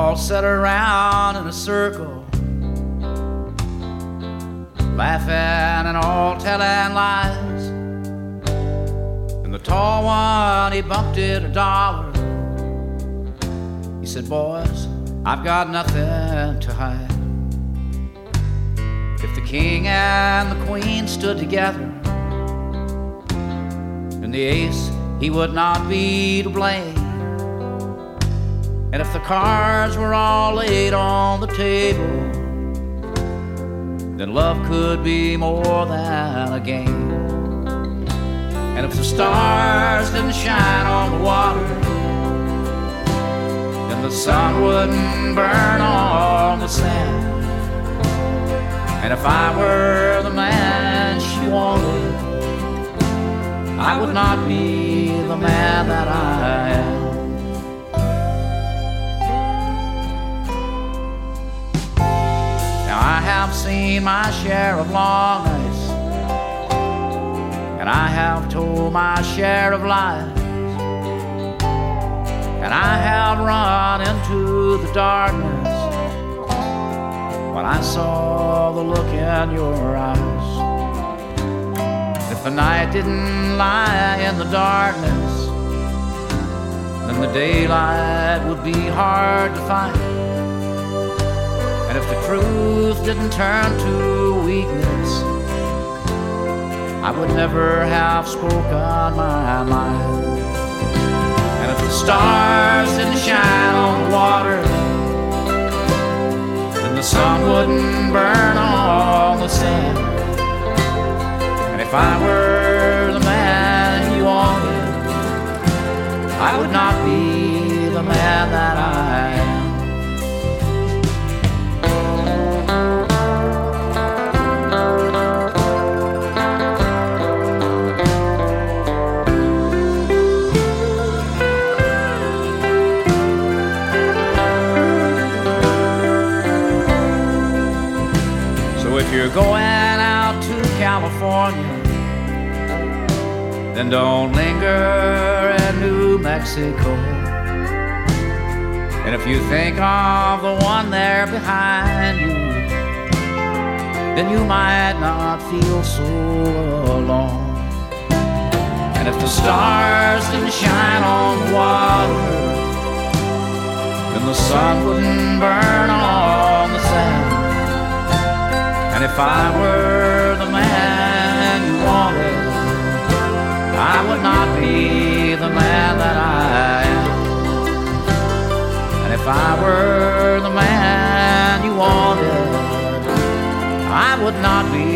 all sat around in a circle, laughing and all telling lies. And the tall one, he bumped it $1. He said, boys, I've got nothing to hide. If the king and the queen stood together, then the ace, he would not be to blame. And if the cards were all laid on the table, then love could be more than a game. And if the stars didn't shine on the water, then the sun wouldn't burn on the sand. And if I were the man she wanted, I would not be the man that I am. Now I have seen my share of long nights, and I have told my share of lies, and I have run into the darkness when I saw the look in your eyes. If the night didn't lie in the darkness, then the daylight would be hard to find. And if the truth didn't turn to weakness, I would never have spoken my mind. And if the stars didn't shine on the water, then the sun wouldn't burn on the sand. And if I were the man you wanted, I would not be the man that I am. If you're going out to California, then don't linger in New Mexico. And if you think of the one there behind you, then you might not feel so alone. And if the stars didn't shine on the water, then the sun wouldn't burn on the sand. And if I were the man you wanted, I would not be the man that I am. And if I were the man you wanted, I would not be